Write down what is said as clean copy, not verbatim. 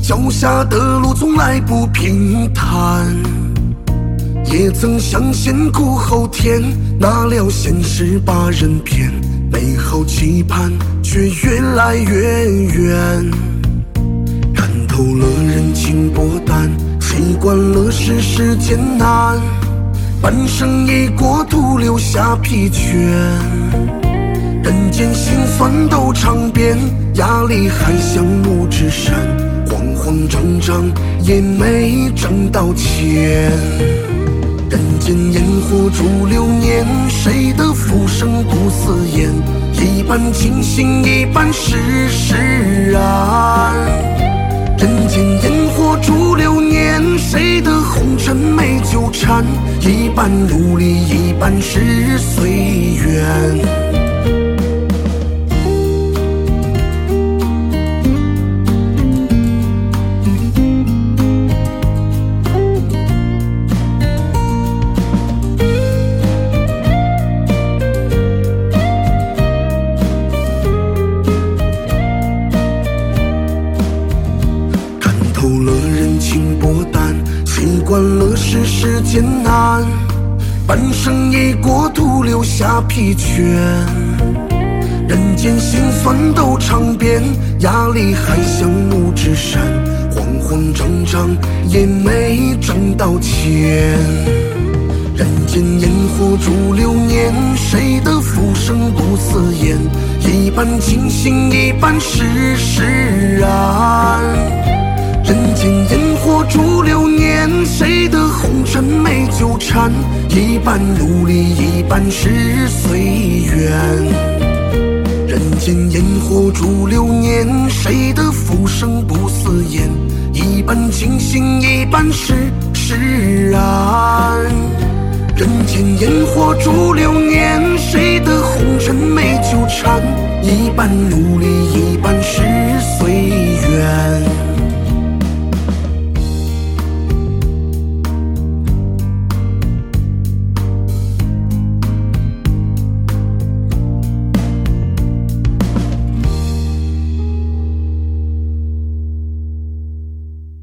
脚下的路从来不平坦，也曾相信苦后天，哪料现实把人骗，美好期盼却越来越远。看透了人情薄淡，习惯了世事艰难，半生已过，徒留下疲倦。人间辛酸都尝遍，压力还像怒之山，慌慌张张也没挣到钱。人间烟火逐流年，谁的浮生不似烟？一半清醒一半释然。人间烟火逐流年，谁的红尘没纠缠？一半努力一半是随缘。透了人情薄淡，习惯了世事艰难，半生已过，徒留下疲倦。人间辛酸都尝遍，压力还像怒之山，慌慌张张也没挣到钱。人间烟火逐流年，谁的浮生不似烟？一半清醒一半释然。人间烟火逐流年，谁的红尘没纠缠？一半努力一半是随缘。人间烟火逐流年，谁的浮生不似烟？一半清醒一半释然。人间烟火逐流年，谁的红尘没纠缠？一半努力一半是随缘。